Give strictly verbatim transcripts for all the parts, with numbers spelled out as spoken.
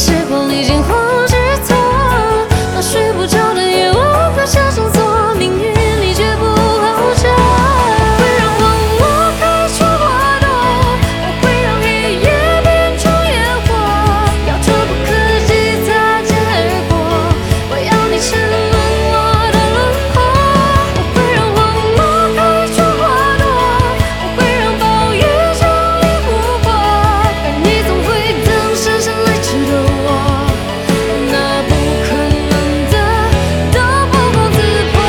时光历经红纸错，那睡不着的夜晚快下上锁，命运你绝不后撤。我会让荒漠开出花朵，我会让黑夜变成烟火，要触不可及擦肩而过，我要你沉沦我的轮廓。我会让荒漠开出花朵，我会让暴雨降临湖泊，而你总会等姗姗来迟的我，那不可能的都不攻自破。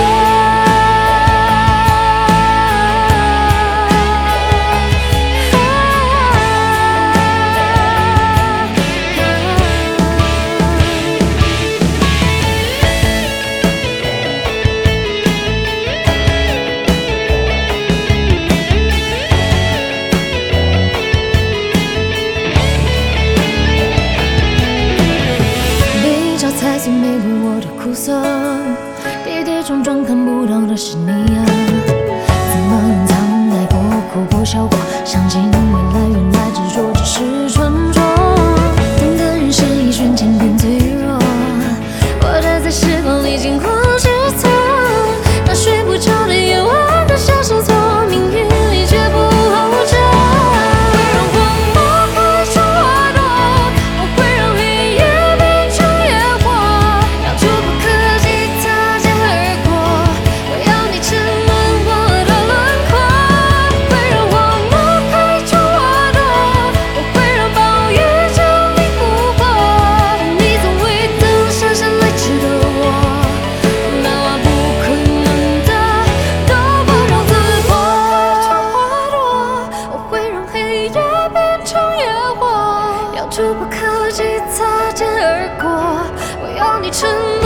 比较才算没过我的苦涩，跌跌撞撞看不到的是你啊，怎么隐藏爱过哭过笑过，相信原来原来执着只是传说，等的人生一瞬间变脆弱，我站在时光历经红纸错，那睡不着的夜晚快下上锁，命运你绝不后撤。我会让荒漠开出花朵，我会让黑夜变成烟火，要触不可及擦肩而过，我要你沉沦我的轮廓。我会让荒漠开出花朵，我会让暴雨降临湖泊，而你总会等姗姗来迟的我，那不可能的都不容自破。开出花朵，我会让黑夜变成烟火，要触不可及擦肩而过，我要你沉